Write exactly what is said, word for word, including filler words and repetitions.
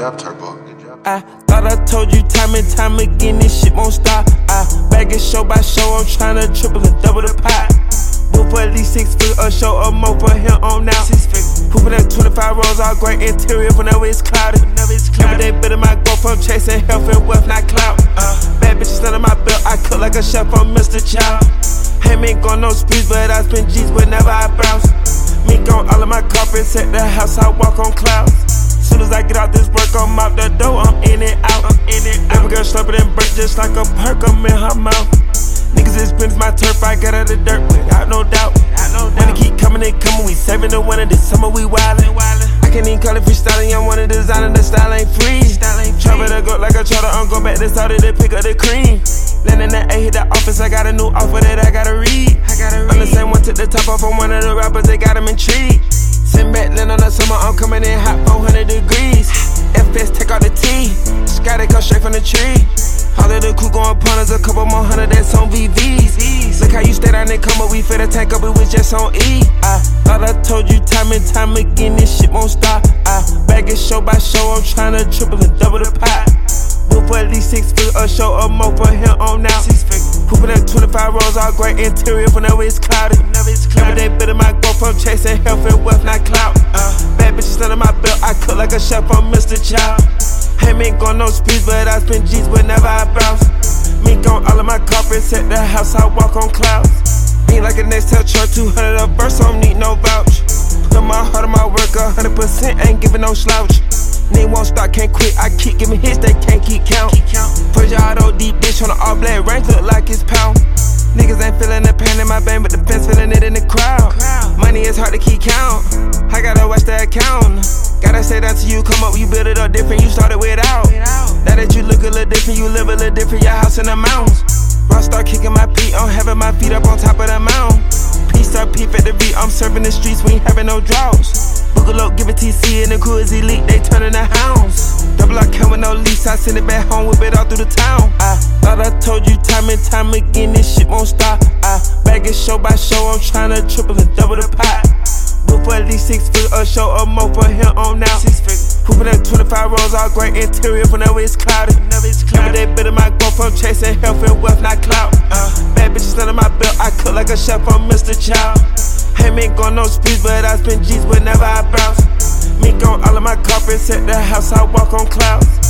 job, Turbo. I thought I told you time and time again, this shit won't stop. I bag it show by show, I'm tryna triple and double the pot. Book for at least six figures, a show or more for him on now. Six figures. Pooping at twenty-five rolls, all great interior whenever it's cloudy. Whenever it's cloudy. Every day better my growth from chasing health and wealth, not clout. Uh, bad bitches under my belt, I cook like a chef on Mister Chow. Ain't been going no sprees, but I spend G's whenever I browse. Mink on all of my carpets at the house, I walk on clouds. Soon as I get out this work, I'm out the door, I'm in and out. I'm in and out. Every girl slurping and burnt just like a perk, I'm in her mouth. Niggas expense my turf, I got out the dirt without no doubt. Money keep coming and coming, we saving the winter, this summer we wildin'. I can't even call it freestyling, I'm one of designing, the style ain't free. Travel to go like a charter, I'm go back to Saudi to pick up the cream. Landing that A, hit the office, I got a new offer that I gotta read. I gotta read. I'm the same one, took the top off on one of the rappers, they got him intrigued. Sitting back, land on the summer, I'm coming in hot, four hundred degrees. F S, take out the T, sky they come straight from the tree. All of the crew going punters, a couple more hundred that's on V Vs. Look how you stay down and come up, we fill the tank up, it was just on E. I thought I told you time and time again, this shit won't stop. I bag it show by show, I'm tryna triple and double the pot. Book for at least six figures, a show or more for him on now. Six figures. Pooping at twenty-five rolls, all great interior whenever it's cloudy. Whenever it's cloudy. Every day better my growth from chasing health and wealth, not clout. Uh, bad bitches under my belt, I cook like a chef on Mister Chow. Ain't been going no sprees, but I spend G's whenever I browse. Mink on all of my carpets at the house, I walk on clouds. Ain't like a Nextel truck, two hundred a verse, so I don't need no vouch. Put my heart on my work, one hundred percent, ain't giving no slouch. Nigga won't stop, can't quit, I keep giving hits, they can't keep count. Put your auto deep bitch on the all black range, look like it's pound. Niggas ain't feeling the pain in my vein, but the fence feeling it in the crowd. Money is hard to keep count, I gotta watch the account. Gotta say that to you, come up, you build it up different, you started without. Now that you look a little different, you live a little different, your house in the mountains. Rock start kicking my feet, I'm having my feet up on top of the mountain. Peace up, peep at the beat, I'm serving the streets, we ain't having no droughts. Boogaloo, give it T C, and the crew is elite, they turning the hounds. Double I come with no lease, I send it back home, whip it all through the town. I thought I told you time and time again, this shit won't stop. I bag it show by show, I'm tryna triple and double the pot. Book for at least six figures, a show or more for him on now. Six figures. Pooping at twenty-five rolls, all great interior whenever it's cloudy. Whenever it's cloudy. Every day better my growth from chasing health and wealth, not clout. Uh, bad bitches under my belt, I cook like a chef on Mister Chow. Ain't been going no sprees, but I spend G's whenever I browse. Mink on all of my carpets at the house, I walk on clouds.